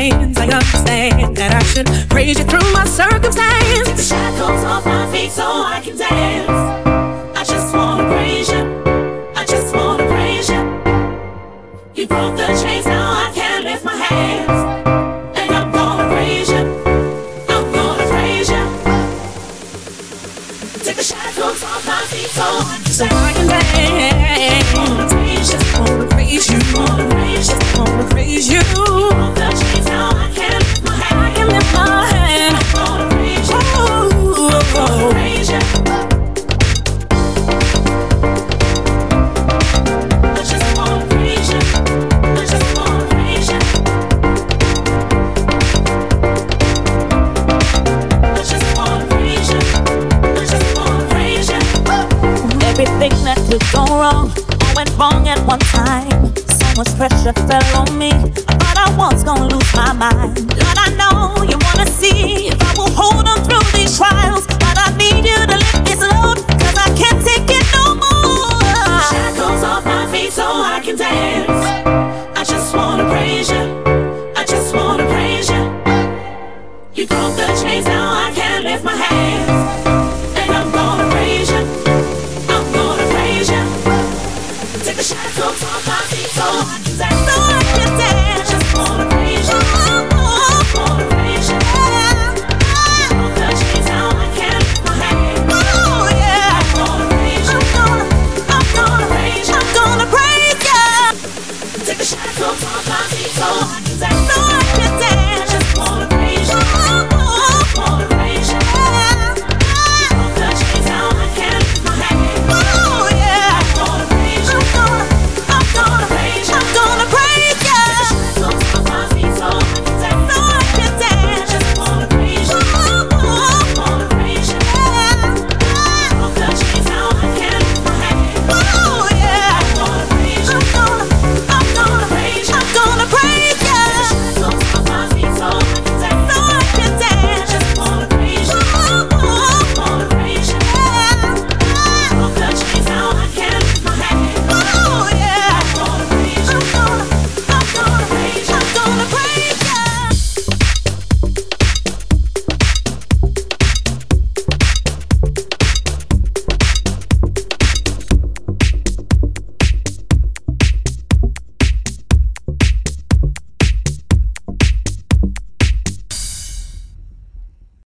hands. I understand that I should praise you through my circumstance. Take the shackles off my feet so I can dance. I just wanna praise you. I just wanna praise you. You broke the chains, now I can lift my hands. And I'm gonna praise you. I'm gonna praise you. Take the shackles off my feet so I can dance. I wanna praise you. Wanna praise you. Wanna praise you. Wanna praise you. You broke the chains, now I can lift my hand. I can lift my hand. I'm gonna praise you. Ooh, I'm gonna praise you. I just wanna praise you. I just wanna praise you. I just wanna praise you. I just wanna praise you. Everything that could go wrong, all went wrong at one time. So much pressure fell on me. I thought I was gonna lose my mind. Lord, I know